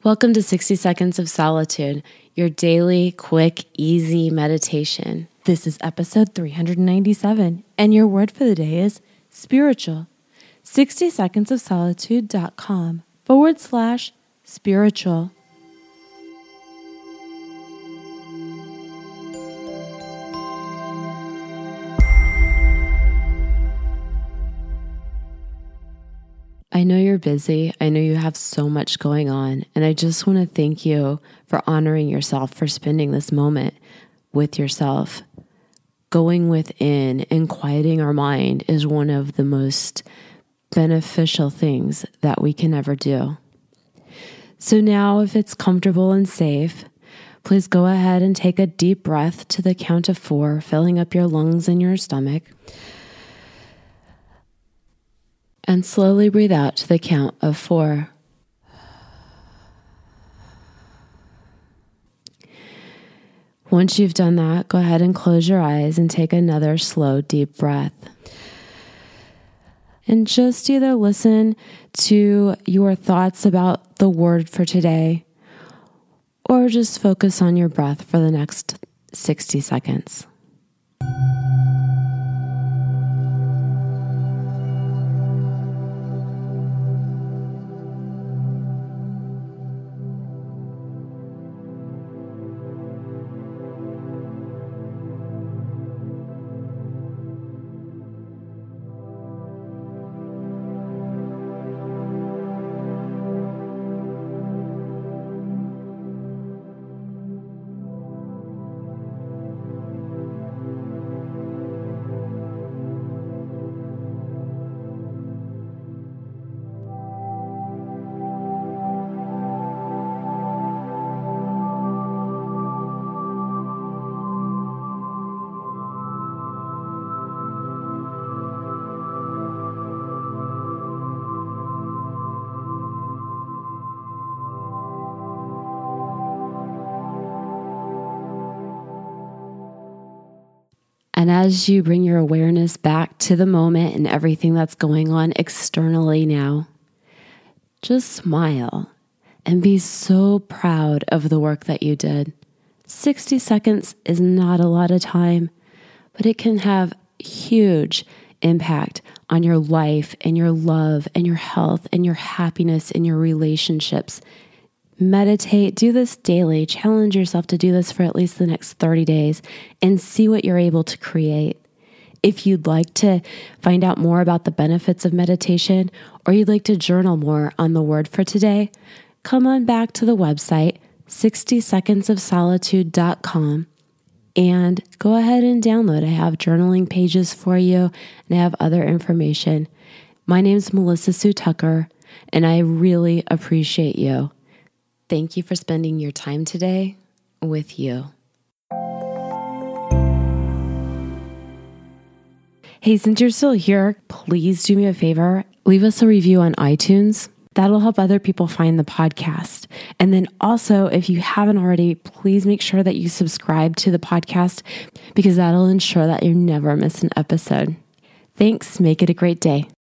Welcome to 60 Seconds of Solitude, your daily, quick, easy meditation. This is episode 397, and your word for the day is spiritual. 60secondsofsolitude.com/spiritual. I know you're busy. I know you have so much going on. And I just want to thank you for honoring yourself, for spending this moment with yourself. Going within and quieting our mind is one of the most beneficial things that we can ever do. So now, if it's comfortable and safe, please go ahead and take a deep breath to the count of 4, filling up your lungs and your stomach. And slowly breathe out to the count of 4. Once you've done that, go ahead and close your eyes and take another slow, deep breath. And just either listen to your thoughts about the word for today, or just focus on your breath for the next 60 seconds. And as you bring your awareness back to the moment and everything that's going on externally now, just smile and be so proud of the work that you did. 60 seconds is not a lot of time, but it can have huge impact on your life and your love and your health and your happiness and your relationships. Meditate, do this daily, challenge yourself to do this for at least the next 30 days and see what you're able to create. If you'd like to find out more about the benefits of meditation, or you'd like to journal more on the word for today, come on back to the website, 60secondsofsolitude.com, and go ahead and download. I have journaling pages for you, and I have other information. My name's Melissa Sue Tucker, and I really appreciate you. Thank you for spending your time today with you. Hey, since you're still here, please do me a favor. Leave us a review on iTunes. That'll help other people find the podcast. And then also, if you haven't already, please make sure that you subscribe to the podcast, because that'll ensure that you never miss an episode. Thanks. Make it a great day.